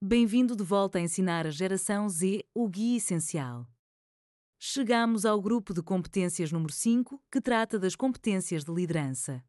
Bem-vindo de volta a ensinar a geração Z o guia essencial. Chegamos ao grupo de competências número 5, que trata das competências de liderança.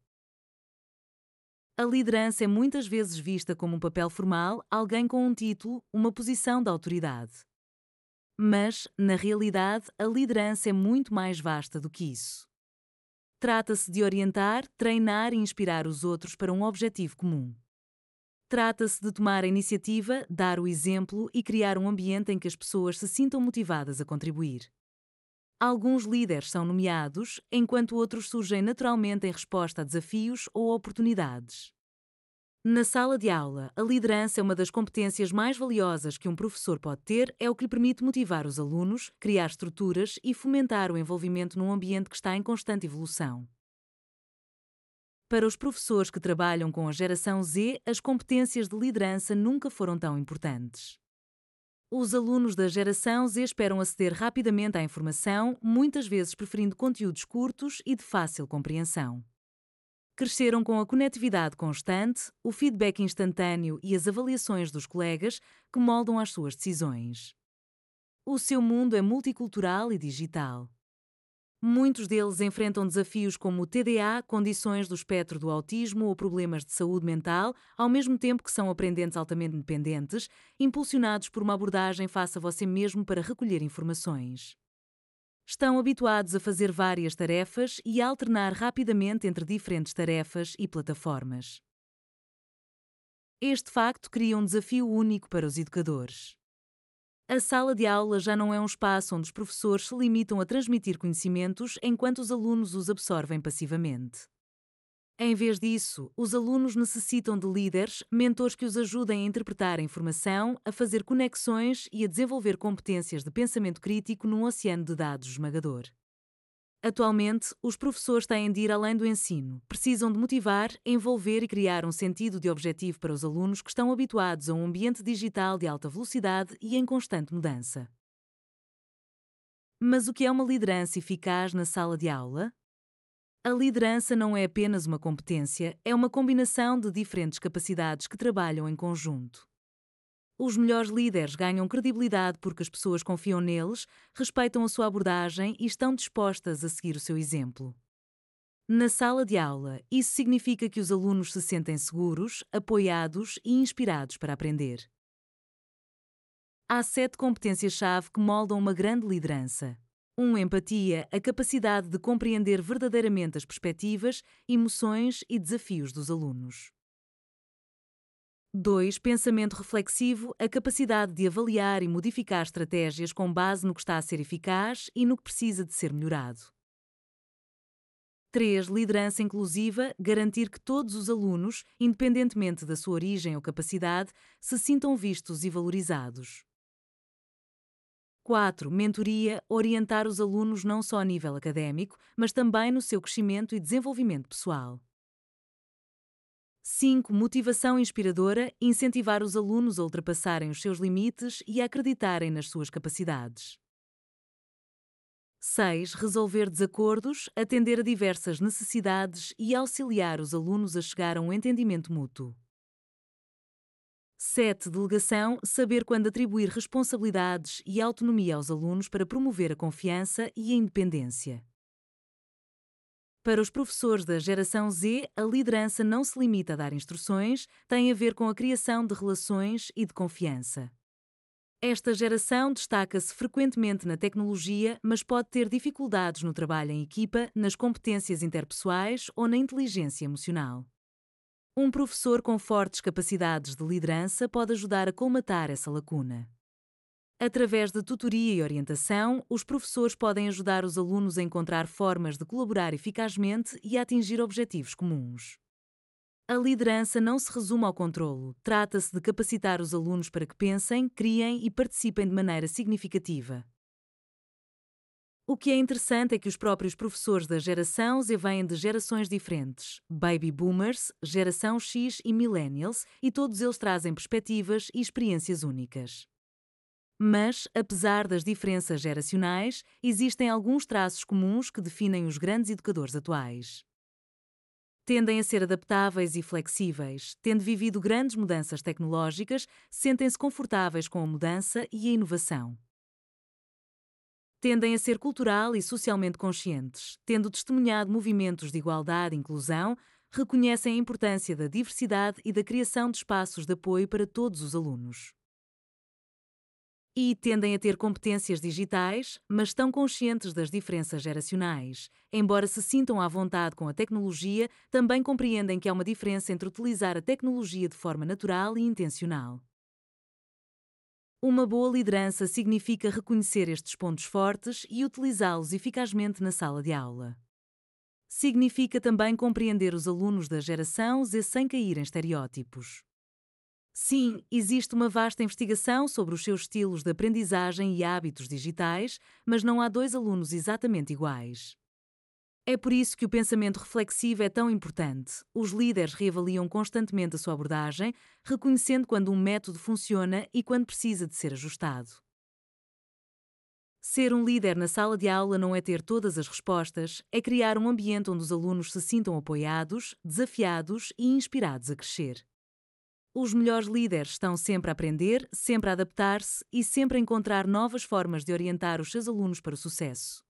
A liderança é muitas vezes vista como um papel formal, alguém com um título, uma posição de autoridade. Mas, na realidade, a liderança é muito mais vasta do que isso. Trata-se de orientar, treinar e inspirar os outros para um objetivo comum. Trata-se de tomar a iniciativa, dar o exemplo e criar um ambiente em que as pessoas se sintam motivadas a contribuir. Alguns líderes são nomeados, enquanto outros surgem naturalmente em resposta a desafios ou oportunidades. Na sala de aula, a liderança é uma das competências mais valiosas que um professor pode ter, é o que lhe permite motivar os alunos, criar estruturas e fomentar o envolvimento num ambiente que está em constante evolução. Para os professores que trabalham com a geração Z, as competências de liderança nunca foram tão importantes. Os alunos da geração Z esperam aceder rapidamente à informação, muitas vezes preferindo conteúdos curtos e de fácil compreensão. Cresceram com a conectividade constante, o feedback instantâneo e as avaliações dos colegas que moldam as suas decisões. O seu mundo é multicultural e digital. Muitos deles enfrentam desafios como o TDA, condições do espectro do autismo ou problemas de saúde mental, ao mesmo tempo que são aprendentes altamente independentes, impulsionados por uma abordagem faça você mesmo para recolher informações. Estão habituados a fazer várias tarefas e a alternar rapidamente entre diferentes tarefas e plataformas. Este facto cria um desafio único para os educadores. A sala de aula já não é um espaço onde os professores se limitam a transmitir conhecimentos enquanto os alunos os absorvem passivamente. Em vez disso, os alunos necessitam de líderes, mentores que os ajudem a interpretar a informação, a fazer conexões e a desenvolver competências de pensamento crítico num oceano de dados esmagador. Atualmente, os professores têm de ir além do ensino, precisam de motivar, envolver e criar um sentido de objetivo para os alunos que estão habituados a um ambiente digital de alta velocidade e em constante mudança. Mas o que é uma liderança eficaz na sala de aula? A liderança não é apenas uma competência, é uma combinação de diferentes capacidades que trabalham em conjunto. Os melhores líderes ganham credibilidade porque as pessoas confiam neles, respeitam a sua abordagem e estão dispostas a seguir o seu exemplo. Na sala de aula, isso significa que os alunos se sentem seguros, apoiados e inspirados para aprender. Há 7 competências-chave que moldam uma grande liderança. 1. Empatia, a capacidade de compreender verdadeiramente as perspectivas, emoções e desafios dos alunos. 2. Pensamento reflexivo, a capacidade de avaliar e modificar estratégias com base no que está a ser eficaz e no que precisa de ser melhorado. 3. Liderança inclusiva, garantir que todos os alunos, independentemente da sua origem ou capacidade, se sintam vistos e valorizados. 4. Mentoria, orientar os alunos não só a nível académico, mas também no seu crescimento e desenvolvimento pessoal. 5. Motivação inspiradora, incentivar os alunos a ultrapassarem os seus limites e a acreditarem nas suas capacidades. 6. Resolver desacordos, atender a diversas necessidades e auxiliar os alunos a chegar a um entendimento mútuo. 7. Delegação, saber quando atribuir responsabilidades e autonomia aos alunos para promover a confiança e a independência. Para os professores da geração Z, a liderança não se limita a dar instruções, tem a ver com a criação de relações e de confiança. Esta geração destaca-se frequentemente na tecnologia, mas pode ter dificuldades no trabalho em equipa, nas competências interpessoais ou na inteligência emocional. Um professor com fortes capacidades de liderança pode ajudar a colmatar essa lacuna. Através de tutoria e orientação, os professores podem ajudar os alunos a encontrar formas de colaborar eficazmente e a atingir objetivos comuns. A liderança não se resume ao controlo, trata-se de capacitar os alunos para que pensem, criem e participem de maneira significativa. O que é interessante é que os próprios professores da geração Z vêm de gerações diferentes, Baby Boomers, Geração X e Millennials, e todos eles trazem perspectivas e experiências únicas. Mas, apesar das diferenças geracionais, existem alguns traços comuns que definem os grandes educadores atuais. Tendem a ser adaptáveis e flexíveis, tendo vivido grandes mudanças tecnológicas, sentem-se confortáveis com a mudança e a inovação. Tendem a ser cultural e socialmente conscientes, tendo testemunhado movimentos de igualdade e inclusão, reconhecem a importância da diversidade e da criação de espaços de apoio para todos os alunos. E tendem a ter competências digitais, mas estão conscientes das diferenças geracionais. Embora se sintam à vontade com a tecnologia, também compreendem que há uma diferença entre utilizar a tecnologia de forma natural e intencional. Uma boa liderança significa reconhecer estes pontos fortes e utilizá-los eficazmente na sala de aula. Significa também compreender os alunos da geração Z sem cair em estereótipos. Sim, existe uma vasta investigação sobre os seus estilos de aprendizagem e hábitos digitais, mas não há dois alunos exatamente iguais. É por isso que o pensamento reflexivo é tão importante. Os líderes reavaliam constantemente a sua abordagem, reconhecendo quando um método funciona e quando precisa de ser ajustado. Ser um líder na sala de aula não é ter todas as respostas, é criar um ambiente onde os alunos se sintam apoiados, desafiados e inspirados a crescer. Os melhores líderes estão sempre a aprender, sempre a adaptar-se e sempre a encontrar novas formas de orientar os seus alunos para o sucesso.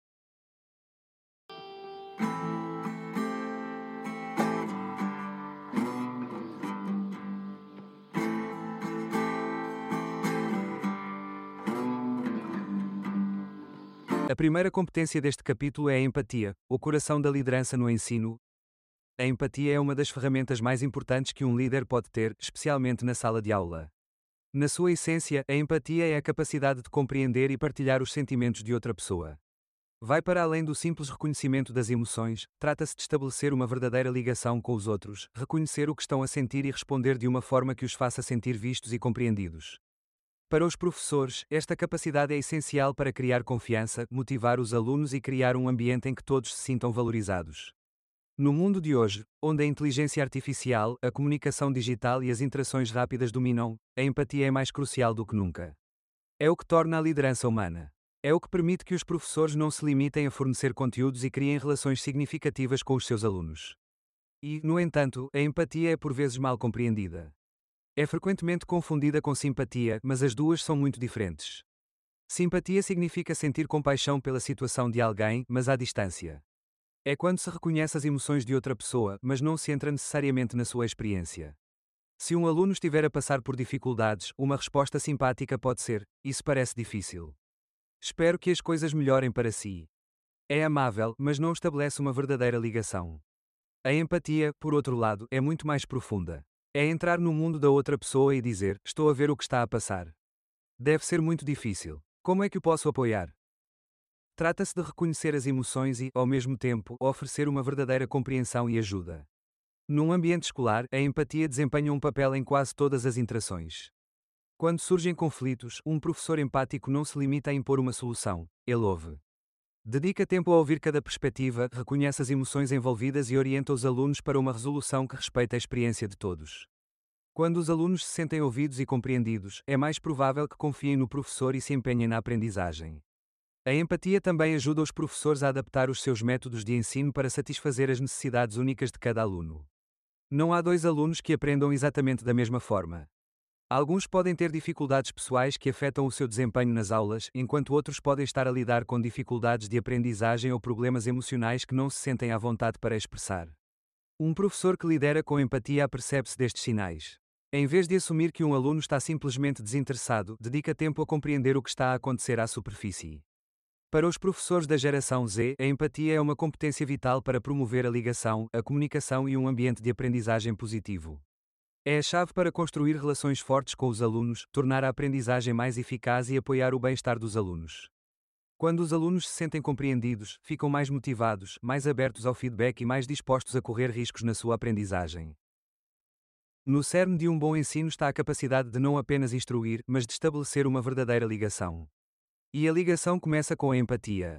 A primeira competência deste capítulo é a empatia, o coração da liderança no ensino. A empatia é uma das ferramentas mais importantes que um líder pode ter, especialmente na sala de aula. Na sua essência, a empatia é a capacidade de compreender e partilhar os sentimentos de outra pessoa. Vai para além do simples reconhecimento das emoções, trata-se de estabelecer uma verdadeira ligação com os outros, reconhecer o que estão a sentir e responder de uma forma que os faça sentir vistos e compreendidos. Para os professores, esta capacidade é essencial para criar confiança, motivar os alunos e criar um ambiente em que todos se sintam valorizados. No mundo de hoje, onde a inteligência artificial, a comunicação digital e as interações rápidas dominam, a empatia é mais crucial do que nunca. É o que torna a liderança humana. É o que permite que os professores não se limitem a fornecer conteúdos e criem relações significativas com os seus alunos. E, no entanto, a empatia é por vezes mal compreendida. É frequentemente confundida com simpatia, mas as duas são muito diferentes. Simpatia significa sentir compaixão pela situação de alguém, mas à distância. É quando se reconhece as emoções de outra pessoa, mas não se entra necessariamente na sua experiência. Se um aluno estiver a passar por dificuldades, uma resposta simpática pode ser: "Isso parece difícil. Espero que as coisas melhorem para si." É amável, mas não estabelece uma verdadeira ligação. A empatia, por outro lado, é muito mais profunda. É entrar no mundo da outra pessoa e dizer: "Estou a ver o que está a passar. Deve ser muito difícil. Como é que o posso apoiar?" Trata-se de reconhecer as emoções e, ao mesmo tempo, oferecer uma verdadeira compreensão e ajuda. Num ambiente escolar, a empatia desempenha um papel em quase todas as interações. Quando surgem conflitos, um professor empático não se limita a impor uma solução, ele ouve. Dedica tempo a ouvir cada perspectiva, reconhece as emoções envolvidas e orienta os alunos para uma resolução que respeite a experiência de todos. Quando os alunos se sentem ouvidos e compreendidos, é mais provável que confiem no professor e se empenhem na aprendizagem. A empatia também ajuda os professores a adaptar os seus métodos de ensino para satisfazer as necessidades únicas de cada aluno. Não há dois alunos que aprendam exatamente da mesma forma. Alguns podem ter dificuldades pessoais que afetam o seu desempenho nas aulas, enquanto outros podem estar a lidar com dificuldades de aprendizagem ou problemas emocionais que não se sentem à vontade para expressar. Um professor que lidera com empatia apercebe-se destes sinais. Em vez de assumir que um aluno está simplesmente desinteressado, dedica tempo a compreender o que está a acontecer à superfície. Para os professores da geração Z, a empatia é uma competência vital para promover a ligação, a comunicação e um ambiente de aprendizagem positivo. É a chave para construir relações fortes com os alunos, tornar a aprendizagem mais eficaz e apoiar o bem-estar dos alunos. Quando os alunos se sentem compreendidos, ficam mais motivados, mais abertos ao feedback e mais dispostos a correr riscos na sua aprendizagem. No cerne de um bom ensino está a capacidade de não apenas instruir, mas de estabelecer uma verdadeira ligação. E a ligação começa com a empatia.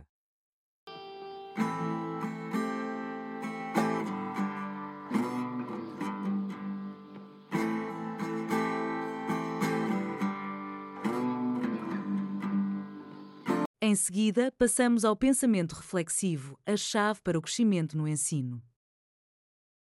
Em seguida, passamos ao pensamento reflexivo, a chave para o crescimento no ensino.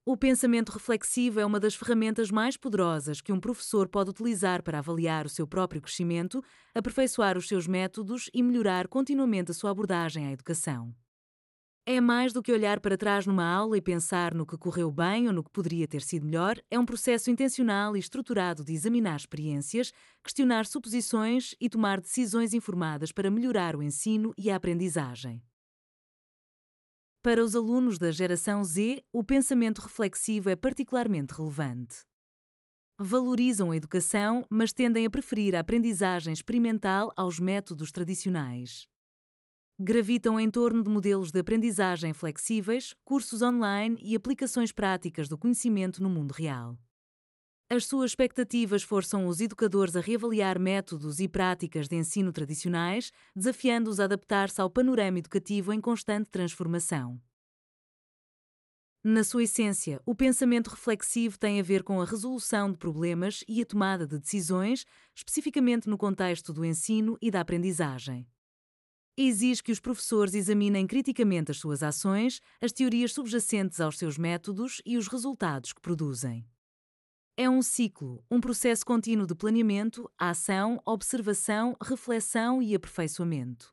O pensamento reflexivo é uma das ferramentas mais poderosas que um professor pode utilizar para avaliar o seu próprio crescimento, aperfeiçoar os seus métodos e melhorar continuamente a sua abordagem à educação. É mais do que olhar para trás numa aula e pensar no que correu bem ou no que poderia ter sido melhor, é um processo intencional e estruturado de examinar experiências, questionar suposições e tomar decisões informadas para melhorar o ensino e a aprendizagem. Para os alunos da geração Z, o pensamento reflexivo é particularmente relevante. Valorizam a educação, mas tendem a preferir a aprendizagem experimental aos métodos tradicionais. Gravitam em torno de modelos de aprendizagem flexíveis, cursos online e aplicações práticas do conhecimento no mundo real. As suas expectativas forçam os educadores a reavaliar métodos e práticas de ensino tradicionais, desafiando-os a adaptar-se ao panorama educativo em constante transformação. Na sua essência, o pensamento reflexivo tem a ver com a resolução de problemas e a tomada de decisões, especificamente no contexto do ensino e da aprendizagem. Exige que os professores examinem criticamente as suas ações, as teorias subjacentes aos seus métodos e os resultados que produzem. É um ciclo, um processo contínuo de planeamento, ação, observação, reflexão e aperfeiçoamento.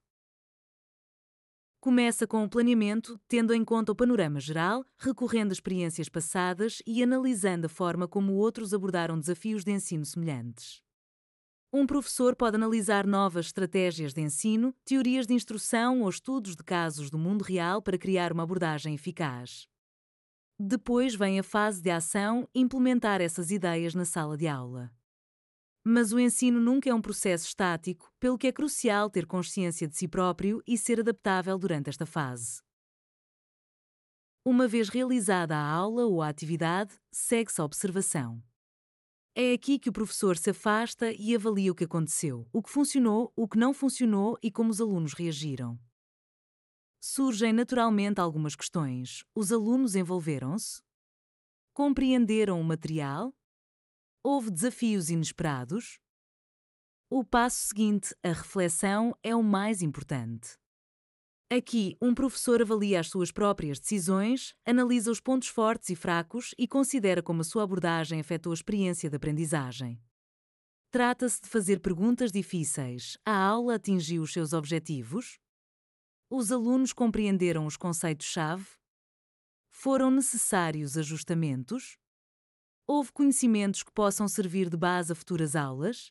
Começa com o planeamento, tendo em conta o panorama geral, recorrendo a experiências passadas e analisando a forma como outros abordaram desafios de ensino semelhantes. Um professor pode analisar novas estratégias de ensino, teorias de instrução ou estudos de casos do mundo real para criar uma abordagem eficaz. Depois vem a fase de ação, implementar essas ideias na sala de aula. Mas o ensino nunca é um processo estático, pelo que é crucial ter consciência de si próprio e ser adaptável durante esta fase. Uma vez realizada a aula ou a atividade, segue-se a observação. É aqui que o professor se afasta e avalia o que aconteceu, o que funcionou, o que não funcionou e como os alunos reagiram. Surgem naturalmente algumas questões. Os alunos envolveram-se? Compreenderam o material? Houve desafios inesperados? O passo seguinte, a reflexão, é o mais importante. Aqui, um professor avalia as suas próprias decisões, analisa os pontos fortes e fracos e considera como a sua abordagem afetou a experiência de aprendizagem. Trata-se de fazer perguntas difíceis. A aula atingiu os seus objetivos? Os alunos compreenderam os conceitos-chave? Foram necessários ajustamentos? Houve conhecimentos que possam servir de base a futuras aulas?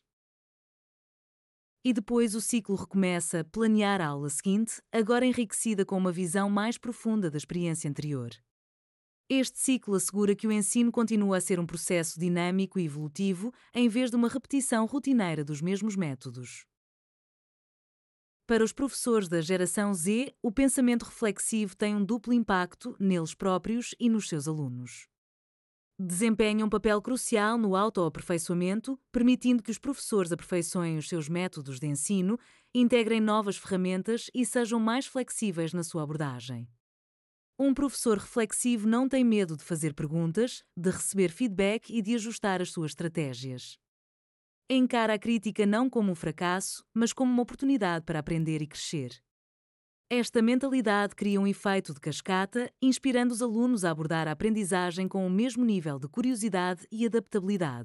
E depois o ciclo recomeça, planear a aula seguinte, agora enriquecida com uma visão mais profunda da experiência anterior. Este ciclo assegura que o ensino continua a ser um processo dinâmico e evolutivo, em vez de uma repetição rotineira dos mesmos métodos. Para os professores da geração Z, o pensamento reflexivo tem um duplo impacto neles próprios e nos seus alunos. Desempenha um papel crucial no autoaperfeiçoamento, permitindo que os professores aperfeiçoem os seus métodos de ensino, integrem novas ferramentas e sejam mais flexíveis na sua abordagem. Um professor reflexivo não tem medo de fazer perguntas, de receber feedback e de ajustar as suas estratégias. Encara a crítica não como um fracasso, mas como uma oportunidade para aprender e crescer. Esta mentalidade cria um efeito de cascata, inspirando os alunos a abordar a aprendizagem com o mesmo nível de curiosidade e adaptabilidade.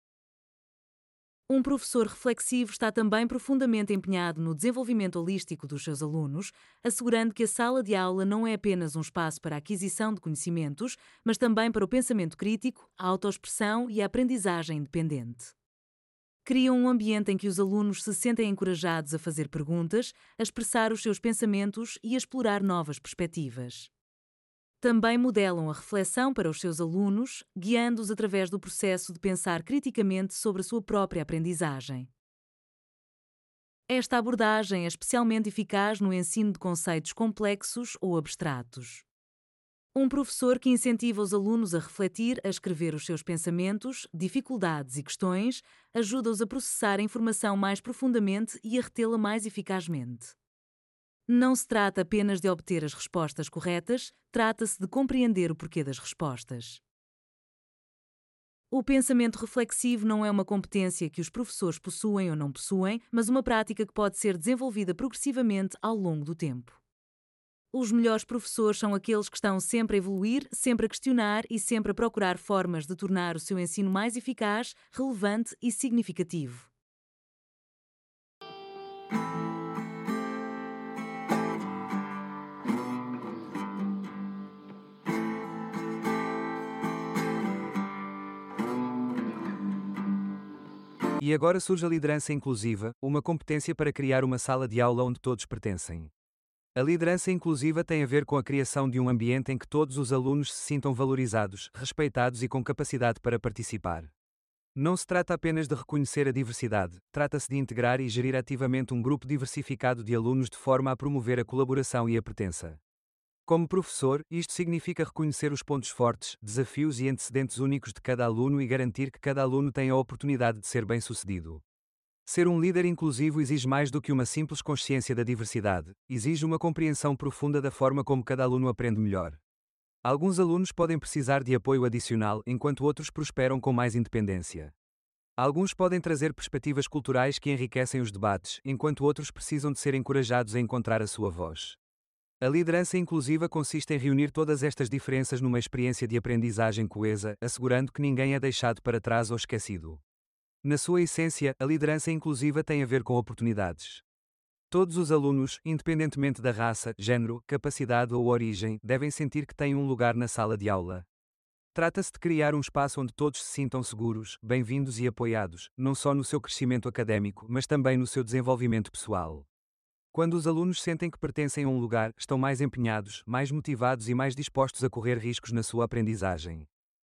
Um professor reflexivo está também profundamente empenhado no desenvolvimento holístico dos seus alunos, assegurando que a sala de aula não é apenas um espaço para a aquisição de conhecimentos, mas também para o pensamento crítico, a autoexpressão e a aprendizagem independente. Criam um ambiente em que os alunos se sentem encorajados a fazer perguntas, a expressar os seus pensamentos e a explorar novas perspectivas. Também modelam a reflexão para os seus alunos, guiando-os através do processo de pensar criticamente sobre a sua própria aprendizagem. Esta abordagem é especialmente eficaz no ensino de conceitos complexos ou abstratos. Um professor que incentiva os alunos a refletir, a escrever os seus pensamentos, dificuldades e questões, ajuda-os a processar a informação mais profundamente e a retê-la mais eficazmente. Não se trata apenas de obter as respostas corretas, trata-se de compreender o porquê das respostas. O pensamento reflexivo não é uma competência que os professores possuem ou não possuem, mas uma prática que pode ser desenvolvida progressivamente ao longo do tempo. Os melhores professores são aqueles que estão sempre a evoluir, sempre a questionar e sempre a procurar formas de tornar o seu ensino mais eficaz, relevante e significativo. E agora surge a liderança inclusiva, uma competência para criar uma sala de aula onde todos pertencem. A liderança inclusiva tem a ver com a criação de um ambiente em que todos os alunos se sintam valorizados, respeitados e com capacidade para participar. Não se trata apenas de reconhecer a diversidade, trata-se de integrar e gerir ativamente um grupo diversificado de alunos de forma a promover a colaboração e a pertença. Como professor, isto significa reconhecer os pontos fortes, desafios e antecedentes únicos de cada aluno e garantir que cada aluno tenha a oportunidade de ser bem-sucedido. Ser um líder inclusivo exige mais do que uma simples consciência da diversidade, exige uma compreensão profunda da forma como cada aluno aprende melhor. Alguns alunos podem precisar de apoio adicional, enquanto outros prosperam com mais independência. Alguns podem trazer perspectivas culturais que enriquecem os debates, enquanto outros precisam de ser encorajados a encontrar a sua voz. A liderança inclusiva consiste em reunir todas estas diferenças numa experiência de aprendizagem coesa, assegurando que ninguém é deixado para trás ou esquecido. Na sua essência, a liderança inclusiva tem a ver com oportunidades. Todos os alunos, independentemente da raça, género, capacidade ou origem, devem sentir que têm um lugar na sala de aula. Trata-se de criar um espaço onde todos se sintam seguros, bem-vindos e apoiados, não só no seu crescimento académico, mas também no seu desenvolvimento pessoal. Quando os alunos sentem que pertencem a um lugar, estão mais empenhados, mais motivados e mais dispostos a correr riscos na sua aprendizagem.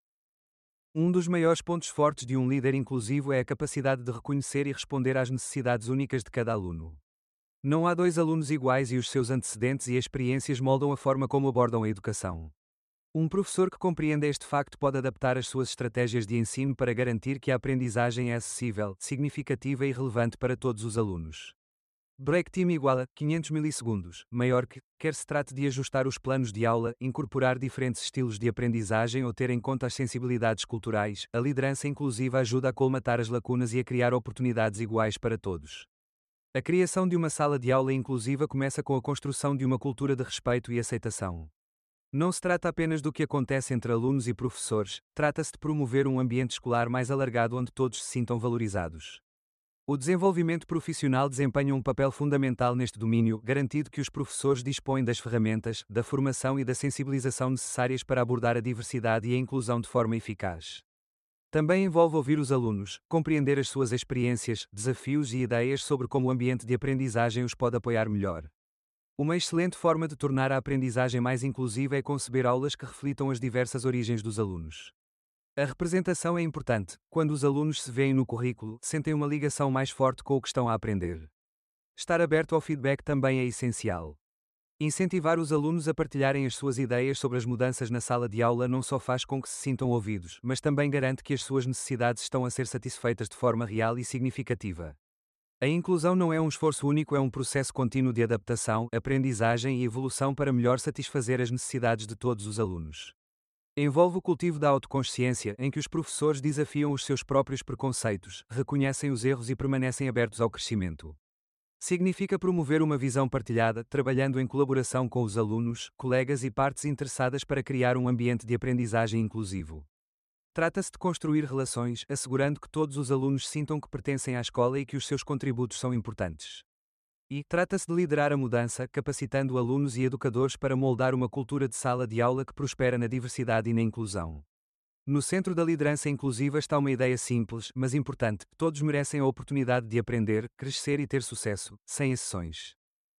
Um dos maiores pontos fortes de um líder inclusivo é a capacidade de reconhecer e responder às necessidades únicas de cada aluno. Não há dois alunos iguais e os seus antecedentes e experiências moldam a forma como abordam a educação. Um professor que compreenda este facto pode adaptar as suas estratégias de ensino para garantir que a aprendizagem é acessível, significativa e relevante para todos os alunos. Break time igual a 500 milissegundos, maior que, quer se trate de ajustar os planos de aula, incorporar diferentes estilos de aprendizagem ou ter em conta as sensibilidades culturais, a liderança inclusiva ajuda a colmatar as lacunas e a criar oportunidades iguais para todos. A criação de uma sala de aula inclusiva começa com a construção de uma cultura de respeito e aceitação. Não se trata apenas do que acontece entre alunos e professores, trata-se de promover um ambiente escolar mais alargado onde todos se sintam valorizados. O desenvolvimento profissional desempenha um papel fundamental neste domínio, garantindo que os professores dispõem das ferramentas, da formação e da sensibilização necessárias para abordar a diversidade e a inclusão de forma eficaz. Também envolve ouvir os alunos, compreender as suas experiências, desafios e ideias sobre como o ambiente de aprendizagem os pode apoiar melhor. Uma excelente forma de tornar a aprendizagem mais inclusiva é conceber aulas que reflitam as diversas origens dos alunos. A representação é importante. Quando os alunos se veem no currículo, sentem uma ligação mais forte com o que estão a aprender. Estar aberto ao feedback também é essencial. Incentivar os alunos a partilharem as suas ideias sobre as mudanças na sala de aula não só faz com que se sintam ouvidos, mas também garante que as suas necessidades estão a ser satisfeitas de forma real e significativa. A inclusão não é um esforço único, é um processo contínuo de adaptação, aprendizagem e evolução para melhor satisfazer as necessidades de todos os alunos. Envolve o cultivo da autoconsciência, em que os professores desafiam os seus próprios preconceitos, reconhecem os erros e permanecem abertos ao crescimento. Significa promover uma visão partilhada, trabalhando em colaboração com os alunos, colegas e partes interessadas para criar um ambiente de aprendizagem inclusivo. Trata-se de construir relações, assegurando que todos os alunos sintam que pertencem à escola e que os seus contributos são importantes. E trata-se de liderar a mudança, capacitando alunos e educadores para moldar uma cultura de sala de aula que prospera na diversidade e na inclusão. No centro da liderança inclusiva está uma ideia simples, mas importante: todos merecem a oportunidade de aprender, crescer e ter sucesso, sem exceções.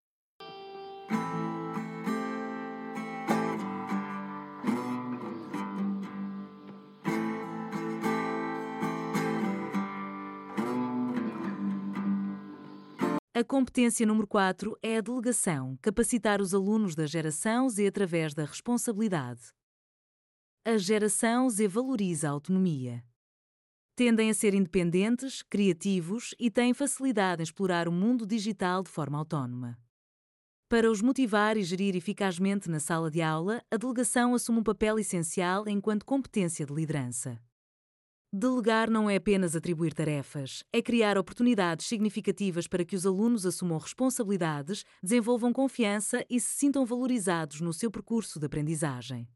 A competência número 4 é a delegação, capacitar os alunos da geração Z através da responsabilidade. A geração Z valoriza a autonomia. Tendem a ser independentes, criativos e têm facilidade em explorar o mundo digital de forma autónoma. Para os motivar e gerir eficazmente na sala de aula, a delegação assume um papel essencial enquanto competência de liderança. Delegar não é apenas atribuir tarefas, é criar oportunidades significativas para que os alunos assumam responsabilidades, desenvolvam confiança e se sintam valorizados no seu percurso de aprendizagem.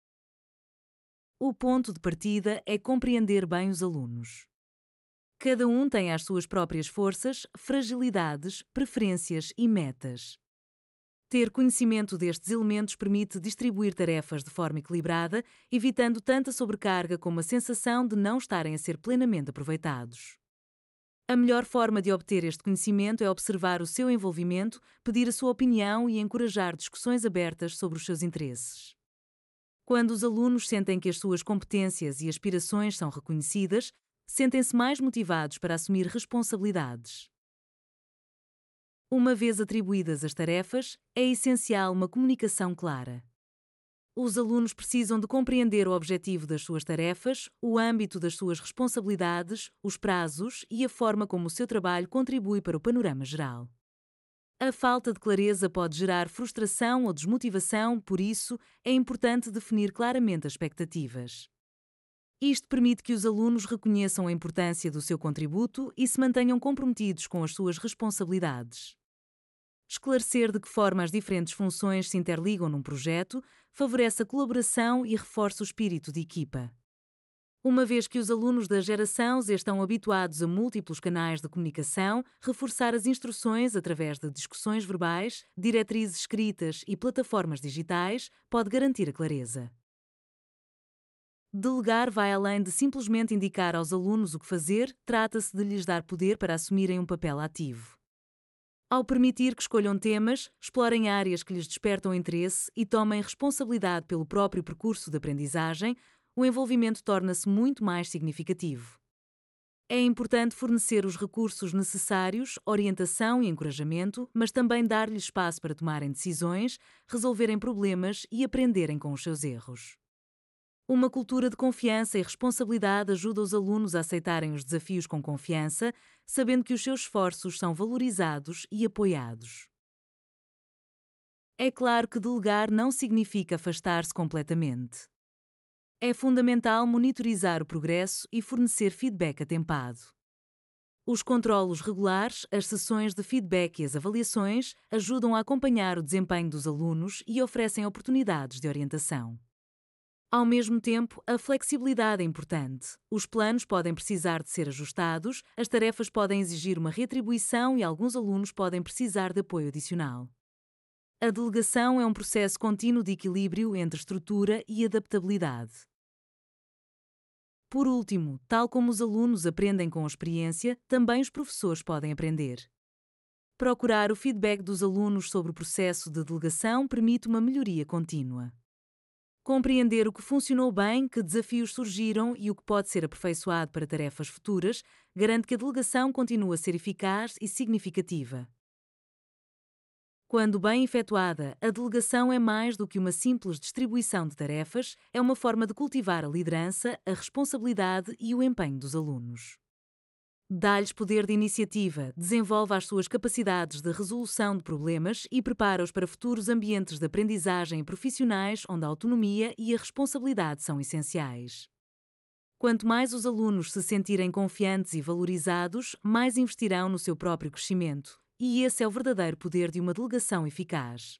O ponto de partida é compreender bem os alunos. Cada um tem as suas próprias forças, fragilidades, preferências e metas. Ter conhecimento destes elementos permite distribuir tarefas de forma equilibrada, evitando tanta sobrecarga como a sensação de não estarem a ser plenamente aproveitados. A melhor forma de obter este conhecimento é observar o seu envolvimento, pedir a sua opinião e encorajar discussões abertas sobre os seus interesses. Quando os alunos sentem que as suas competências e aspirações são reconhecidas, sentem-se mais motivados para assumir responsabilidades. Uma vez atribuídas as tarefas, é essencial uma comunicação clara. Os alunos precisam de compreender o objetivo das suas tarefas, o âmbito das suas responsabilidades, os prazos e a forma como o seu trabalho contribui para o panorama geral. A falta de clareza pode gerar frustração ou desmotivação, por isso, é importante definir claramente as expectativas. Isto permite que os alunos reconheçam a importância do seu contributo e se mantenham comprometidos com as suas responsabilidades. Esclarecer de que forma as diferentes funções se interligam num projeto favorece a colaboração e reforça o espírito de equipa. Uma vez que os alunos da geração Z estão habituados a múltiplos canais de comunicação, reforçar as instruções através de discussões verbais, diretrizes escritas e plataformas digitais pode garantir a clareza. Delegar vai além de simplesmente indicar aos alunos o que fazer, trata-se de lhes dar poder para assumirem um papel ativo. Ao permitir que escolham temas, explorem áreas que lhes despertam interesse e tomem responsabilidade pelo próprio percurso de aprendizagem, o envolvimento torna-se muito mais significativo. É importante fornecer os recursos necessários, orientação e encorajamento, mas também dar-lhes espaço para tomarem decisões, resolverem problemas e aprenderem com os seus erros. Uma cultura de confiança e responsabilidade ajuda os alunos a aceitarem os desafios com confiança, sabendo que os seus esforços são valorizados e apoiados. É claro que delegar não significa afastar-se completamente. É fundamental monitorizar o progresso e fornecer feedback atempado. Os controlos regulares, as sessões de feedback e as avaliações ajudam a acompanhar o desempenho dos alunos e oferecem oportunidades de orientação. Ao mesmo tempo, a flexibilidade é importante. Os planos podem precisar de ser ajustados, as tarefas podem exigir uma retribuição e alguns alunos podem precisar de apoio adicional. A delegação é um processo contínuo de equilíbrio entre estrutura e adaptabilidade. Por último, tal como os alunos aprendem com a experiência, também os professores podem aprender. Procurar o feedback dos alunos sobre o processo de delegação permite uma melhoria contínua. Compreender o que funcionou bem, que desafios surgiram e o que pode ser aperfeiçoado para tarefas futuras garante que a delegação continue a ser eficaz e significativa. Quando bem efetuada, a delegação é mais do que uma simples distribuição de tarefas, é uma forma de cultivar a liderança, a responsabilidade e o empenho dos alunos. Dá-lhes poder de iniciativa, desenvolve as suas capacidades de resolução de problemas e prepara-os para futuros ambientes de aprendizagem profissionais onde a autonomia e a responsabilidade são essenciais. Quanto mais os alunos se sentirem confiantes e valorizados, mais investirão no seu próprio crescimento. E esse é o verdadeiro poder de uma delegação eficaz.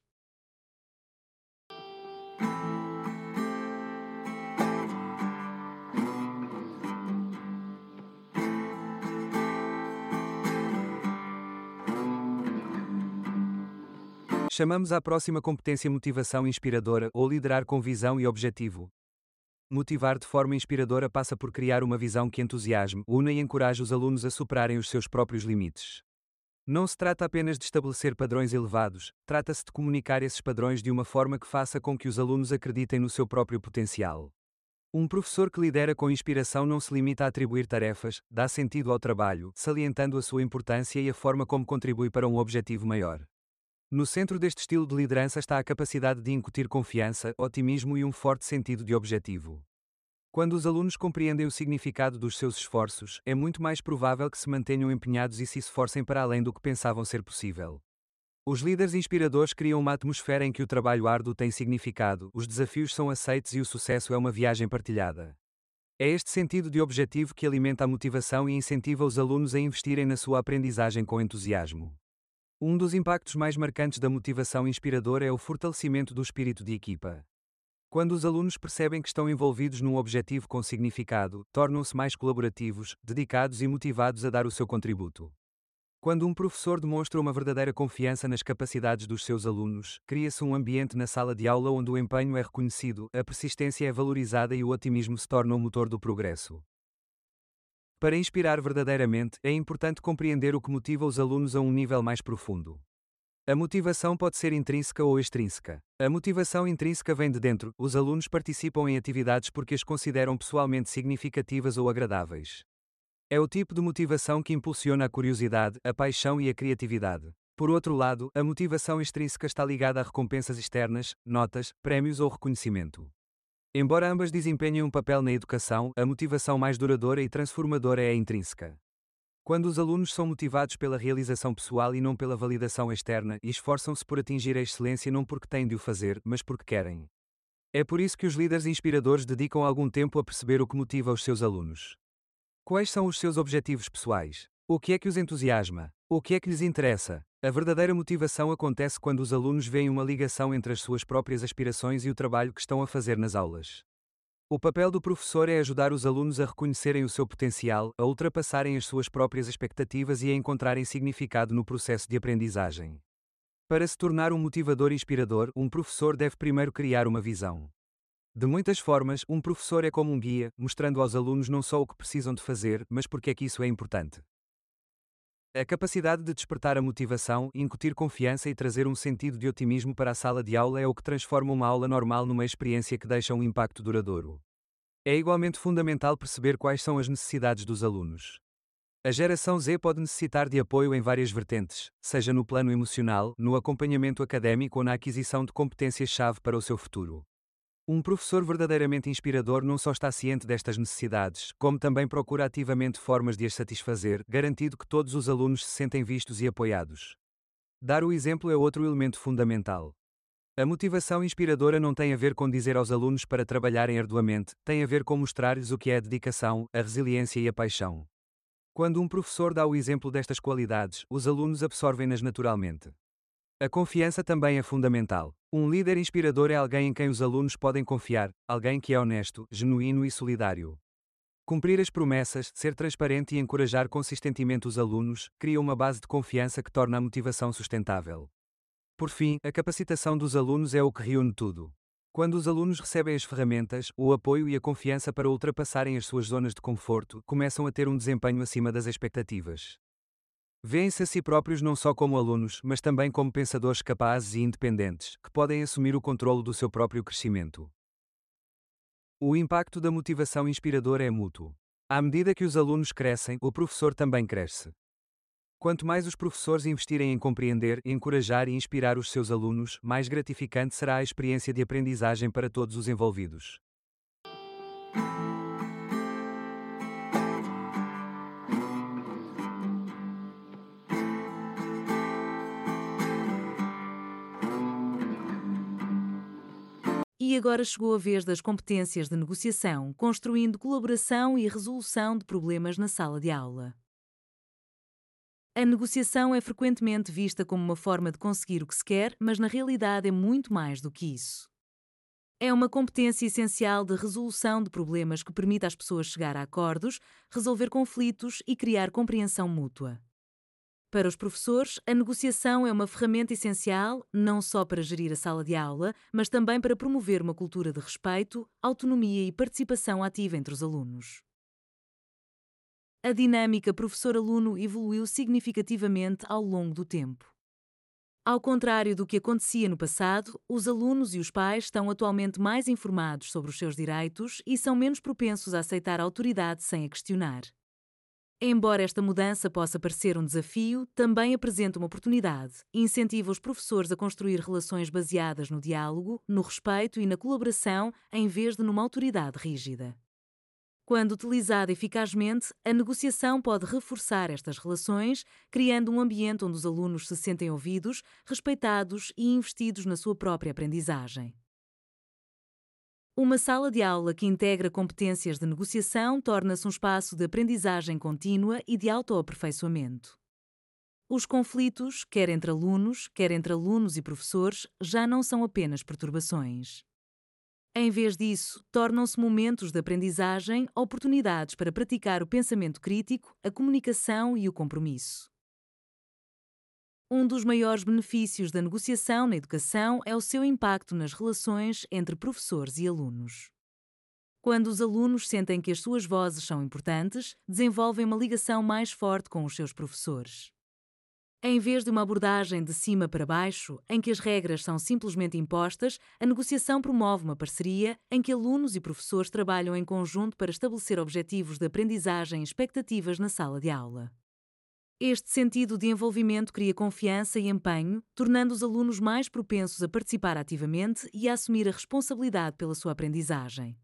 Chamamos à próxima competência motivação inspiradora ou liderar com visão e objetivo. Motivar de forma inspiradora passa por criar uma visão que entusiasme, une e encoraje os alunos a superarem os seus próprios limites. Não se trata apenas de estabelecer padrões elevados, trata-se de comunicar esses padrões de uma forma que faça com que os alunos acreditem no seu próprio potencial. Um professor que lidera com inspiração não se limita a atribuir tarefas, dá sentido ao trabalho, salientando a sua importância e a forma como contribui para um objetivo maior. No centro deste estilo de liderança está a capacidade de incutir confiança, otimismo e um forte sentido de objetivo. Quando os alunos compreendem o significado dos seus esforços, é muito mais provável que se mantenham empenhados e se esforcem para além do que pensavam ser possível. Os líderes inspiradores criam uma atmosfera em que o trabalho árduo tem significado, os desafios são aceitos e o sucesso é uma viagem partilhada. É este sentido de objetivo que alimenta a motivação e incentiva os alunos a investirem na sua aprendizagem com entusiasmo. Um dos impactos mais marcantes da motivação inspiradora é o fortalecimento do espírito de equipa. Quando os alunos percebem que estão envolvidos num objetivo com significado, tornam-se mais colaborativos, dedicados e motivados a dar o seu contributo. Quando um professor demonstra uma verdadeira confiança nas capacidades dos seus alunos, cria-se um ambiente na sala de aula onde o empenho é reconhecido, a persistência é valorizada e o otimismo se torna o motor do progresso. Para inspirar verdadeiramente, é importante compreender o que motiva os alunos a um nível mais profundo. A motivação pode ser intrínseca ou extrínseca. A motivação intrínseca vem de dentro, os alunos participam em atividades porque as consideram pessoalmente significativas ou agradáveis. É o tipo de motivação que impulsiona a curiosidade, a paixão e a criatividade. Por outro lado, a motivação extrínseca está ligada a recompensas externas, notas, prémios ou reconhecimento. Embora ambas desempenhem um papel na educação, a motivação mais duradoura e transformadora é a intrínseca. Quando os alunos são motivados pela realização pessoal e não pela validação externa, e esforçam-se por atingir a excelência não porque têm de o fazer, mas porque querem. É por isso que os líderes inspiradores dedicam algum tempo a perceber o que motiva os seus alunos. Quais são os seus objetivos pessoais? O que é que os entusiasma? O que é que lhes interessa? A verdadeira motivação acontece quando os alunos veem uma ligação entre as suas próprias aspirações e o trabalho que estão a fazer nas aulas. O papel do professor é ajudar os alunos a reconhecerem o seu potencial, a ultrapassarem as suas próprias expectativas e a encontrarem significado no processo de aprendizagem. Para se tornar um motivador inspirador, um professor deve primeiro criar uma visão. De muitas formas, um professor é como um guia, mostrando aos alunos não só o que precisam de fazer, mas porque é que isso é importante. A capacidade de despertar a motivação, incutir confiança e trazer um sentido de otimismo para a sala de aula é o que transforma uma aula normal numa experiência que deixa um impacto duradouro. É igualmente fundamental perceber quais são as necessidades dos alunos. A geração Z pode necessitar de apoio em várias vertentes, seja no plano emocional, no acompanhamento académico ou na aquisição de competências-chave para o seu futuro. Um professor verdadeiramente inspirador não só está ciente destas necessidades, como também procura ativamente formas de as satisfazer, garantindo que todos os alunos se sentem vistos e apoiados. Dar o exemplo é outro elemento fundamental. A motivação inspiradora não tem a ver com dizer aos alunos para trabalharem arduamente, tem a ver com mostrar-lhes o que é a dedicação, a resiliência e a paixão. Quando um professor dá o exemplo destas qualidades, os alunos absorvem-nas naturalmente. A confiança também é fundamental. Um líder inspirador é alguém em quem os alunos podem confiar, alguém que é honesto, genuíno e solidário. Cumprir as promessas, ser transparente e encorajar consistentemente os alunos, cria uma base de confiança que torna a motivação sustentável. Por fim, a capacitação dos alunos é o que reúne tudo. Quando os alunos recebem as ferramentas, o apoio e a confiança para ultrapassarem as suas zonas de conforto, começam a ter um desempenho acima das expectativas. Vêem-se a si próprios não só como alunos, mas também como pensadores capazes e independentes, que podem assumir o controlo do seu próprio crescimento. O impacto da motivação inspiradora é mútuo. À medida que os alunos crescem, o professor também cresce. Quanto mais os professores investirem em compreender, encorajar e inspirar os seus alunos, mais gratificante será a experiência de aprendizagem para todos os envolvidos. E agora chegou a vez das competências de negociação, construindo colaboração e resolução de problemas na sala de aula. A negociação é frequentemente vista como uma forma de conseguir o que se quer, mas na realidade é muito mais do que isso. É uma competência essencial de resolução de problemas que permite às pessoas chegar a acordos, resolver conflitos e criar compreensão mútua. Para os professores, a negociação é uma ferramenta essencial não só para gerir a sala de aula, mas também para promover uma cultura de respeito, autonomia e participação ativa entre os alunos. A dinâmica professor-aluno evoluiu significativamente ao longo do tempo. Ao contrário do que acontecia no passado, os alunos e os pais estão atualmente mais informados sobre os seus direitos e são menos propensos a aceitar a autoridade sem a questionar. Embora esta mudança possa parecer um desafio, também apresenta uma oportunidade e incentiva os professores a construir relações baseadas no diálogo, no respeito e na colaboração, em vez de numa autoridade rígida. Quando utilizada eficazmente, a negociação pode reforçar estas relações, criando um ambiente onde os alunos se sentem ouvidos, respeitados e investidos na sua própria aprendizagem. Uma sala de aula que integra competências de negociação torna-se um espaço de aprendizagem contínua e de autoaperfeiçoamento. Os conflitos, quer entre alunos e professores, já não são apenas perturbações. Em vez disso, tornam-se momentos de aprendizagem, oportunidades para praticar o pensamento crítico, a comunicação e o compromisso. Um dos maiores benefícios da negociação na educação é o seu impacto nas relações entre professores e alunos. Quando os alunos sentem que as suas vozes são importantes, desenvolvem uma ligação mais forte com os seus professores. Em vez de uma abordagem de cima para baixo, em que as regras são simplesmente impostas, a negociação promove uma parceria em que alunos e professores trabalham em conjunto para estabelecer objetivos de aprendizagem e expectativas na sala de aula. Este sentido de envolvimento cria confiança e empenho, tornando os alunos mais propensos a participar ativamente e a assumir a responsabilidade pela sua aprendizagem.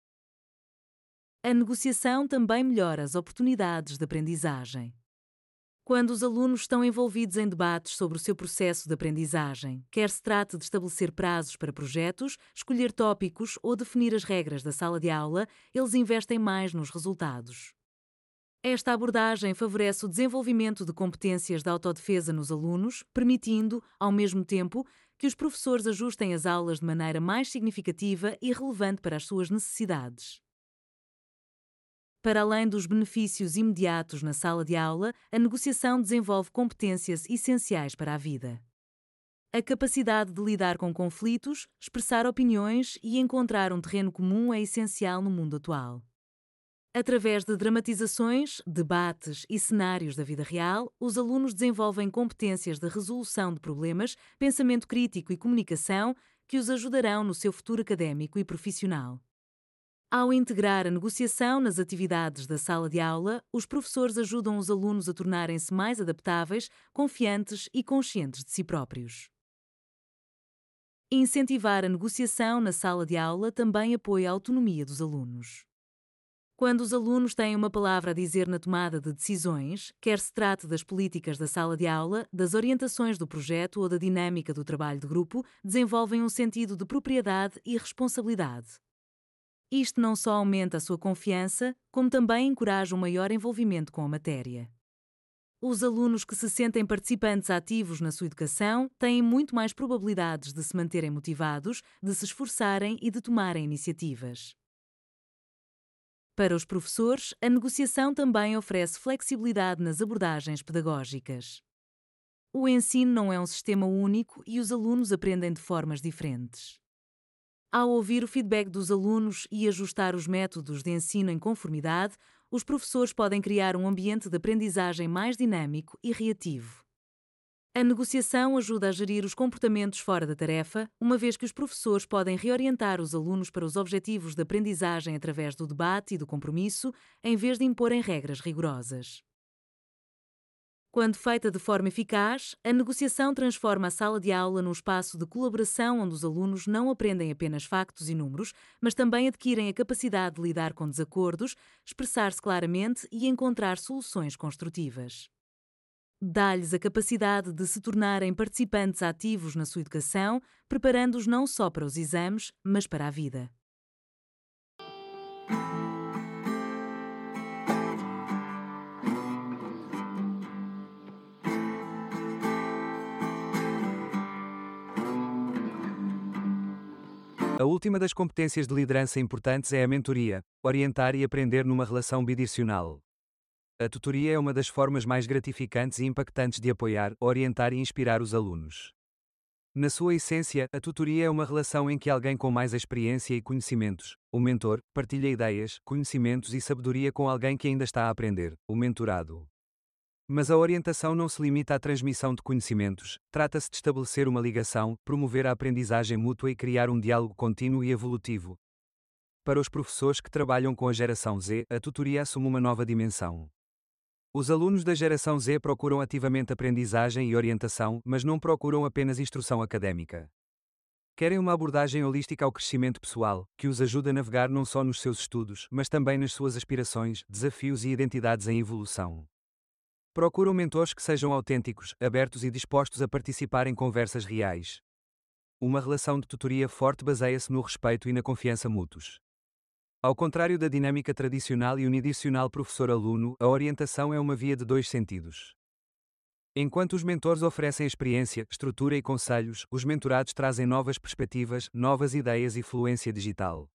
A negociação também melhora as oportunidades de aprendizagem. Quando os alunos estão envolvidos em debates sobre o seu processo de aprendizagem, quer se trate de estabelecer prazos para projetos, escolher tópicos ou definir as regras da sala de aula, eles investem mais nos resultados. Esta abordagem favorece o desenvolvimento de competências de autodefesa nos alunos, permitindo, ao mesmo tempo, que os professores ajustem as aulas de maneira mais significativa e relevante para as suas necessidades. Para além dos benefícios imediatos na sala de aula, a negociação desenvolve competências essenciais para a vida. A capacidade de lidar com conflitos, expressar opiniões e encontrar um terreno comum é essencial no mundo atual. Através de dramatizações, debates e cenários da vida real, os alunos desenvolvem competências de resolução de problemas, pensamento crítico e comunicação que os ajudarão no seu futuro académico e profissional. Ao integrar a negociação nas atividades da sala de aula, os professores ajudam os alunos a tornarem-se mais adaptáveis, confiantes e conscientes de si próprios. Incentivar a negociação na sala de aula também apoia a autonomia dos alunos. Quando os alunos têm uma palavra a dizer na tomada de decisões, quer se trate das políticas da sala de aula, das orientações do projeto ou da dinâmica do trabalho de grupo, desenvolvem um sentido de propriedade e responsabilidade. Isto não só aumenta a sua confiança, como também encoraja um maior envolvimento com a matéria. Os alunos que se sentem participantes ativos na sua educação têm muito mais probabilidades de se manterem motivados, de se esforçarem e de tomarem iniciativas. Para os professores, a negociação também oferece flexibilidade nas abordagens pedagógicas. O ensino não é um sistema único e os alunos aprendem de formas diferentes. Ao ouvir o feedback dos alunos e ajustar os métodos de ensino em conformidade, os professores podem criar um ambiente de aprendizagem mais dinâmico e reativo. A negociação ajuda a gerir os comportamentos fora da tarefa, uma vez que os professores podem reorientar os alunos para os objetivos de aprendizagem através do debate e do compromisso, em vez de imporem regras rigorosas. Quando feita de forma eficaz, a negociação transforma a sala de aula num espaço de colaboração onde os alunos não aprendem apenas factos e números, mas também adquirem a capacidade de lidar com desacordos, expressar-se claramente e encontrar soluções construtivas. Dá-lhes a capacidade de se tornarem participantes ativos na sua educação, preparando-os não só para os exames, mas para a vida. A última das competências de liderança importantes é a mentoria, orientar e aprender numa relação bidirecional. A tutoria é uma das formas mais gratificantes e impactantes de apoiar, orientar e inspirar os alunos. Na sua essência, a tutoria é uma relação em que alguém com mais experiência e conhecimentos, o mentor, partilha ideias, conhecimentos e sabedoria com alguém que ainda está a aprender, o mentorado. Mas a orientação não se limita à transmissão de conhecimentos, trata-se de estabelecer uma ligação, promover a aprendizagem mútua e criar um diálogo contínuo e evolutivo. Para os professores que trabalham com a geração Z, a tutoria assume uma nova dimensão. Os alunos da geração Z procuram ativamente aprendizagem e orientação, mas não procuram apenas instrução académica. Querem uma abordagem holística ao crescimento pessoal, que os ajude a navegar não só nos seus estudos, mas também nas suas aspirações, desafios e identidades em evolução. Procuram mentores que sejam autênticos, abertos e dispostos a participar em conversas reais. Uma relação de tutoria forte baseia-se no respeito e na confiança mútuos. Ao contrário da dinâmica tradicional e unidicional professor-aluno, a orientação é uma via de dois sentidos. Enquanto os mentores oferecem experiência, estrutura e conselhos, os mentorados trazem novas perspectivas, novas ideias e fluência digital.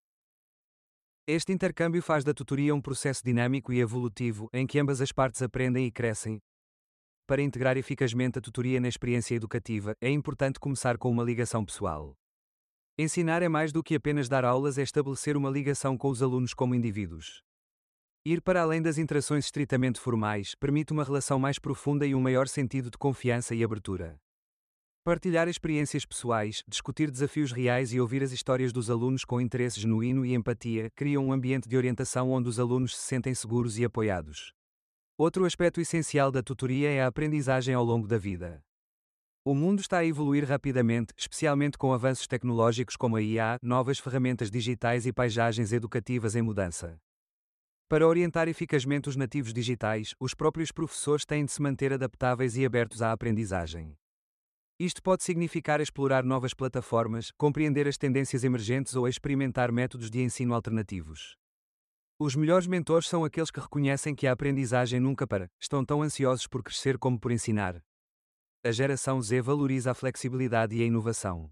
Este intercâmbio faz da tutoria um processo dinâmico e evolutivo, em que ambas as partes aprendem e crescem. Para integrar eficazmente a tutoria na experiência educativa, é importante começar com uma ligação pessoal. Ensinar é mais do que apenas dar aulas, é estabelecer uma ligação com os alunos como indivíduos. Ir para além das interações estritamente formais permite uma relação mais profunda e um maior sentido de confiança e abertura. Partilhar experiências pessoais, discutir desafios reais e ouvir as histórias dos alunos com interesse genuíno e empatia criam um ambiente de orientação onde os alunos se sentem seguros e apoiados. Outro aspecto essencial da tutoria é a aprendizagem ao longo da vida. O mundo está a evoluir rapidamente, especialmente com avanços tecnológicos como a IA, novas ferramentas digitais e paisagens educativas em mudança. Para orientar eficazmente os nativos digitais, os próprios professores têm de se manter adaptáveis e abertos à aprendizagem. Isto pode significar explorar novas plataformas, compreender as tendências emergentes ou experimentar métodos de ensino alternativos. Os melhores mentores são aqueles que reconhecem que a aprendizagem nunca para, estão tão ansiosos por crescer como por ensinar. A geração Z valoriza a flexibilidade e a inovação.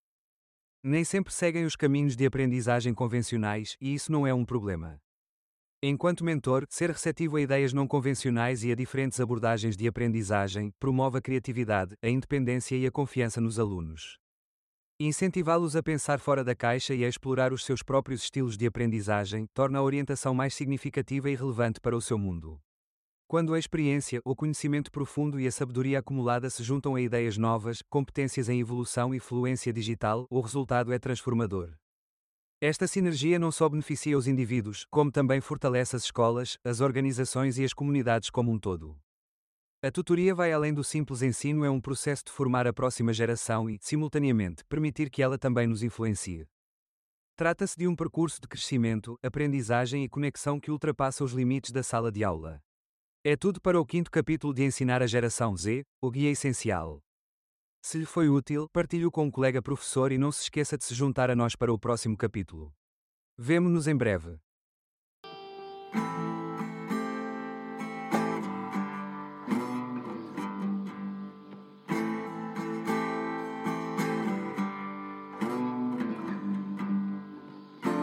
Nem sempre seguem os caminhos de aprendizagem convencionais, e isso não é um problema. Enquanto mentor, ser receptivo a ideias não convencionais e a diferentes abordagens de aprendizagem promove a criatividade, a independência e a confiança nos alunos. Incentivá-los a pensar fora da caixa e a explorar os seus próprios estilos de aprendizagem torna a orientação mais significativa e relevante para o seu mundo. Quando a experiência, o conhecimento profundo e a sabedoria acumulada se juntam a ideias novas, competências em evolução e fluência digital, o resultado é transformador. Esta sinergia não só beneficia os indivíduos, como também fortalece as escolas, as organizações e as comunidades como um todo. A tutoria vai além do simples ensino, é um processo de formar a próxima geração e, simultaneamente, permitir que ela também nos influencie. Trata-se de um percurso de crescimento, aprendizagem e conexão que ultrapassa os limites da sala de aula. É tudo para o 5º capítulo de Ensinar a Geração Z, o guia essencial. Se lhe foi útil, partilhe-o com um colega professor e não se esqueça de se juntar a nós para o próximo capítulo. Vemo-nos em breve.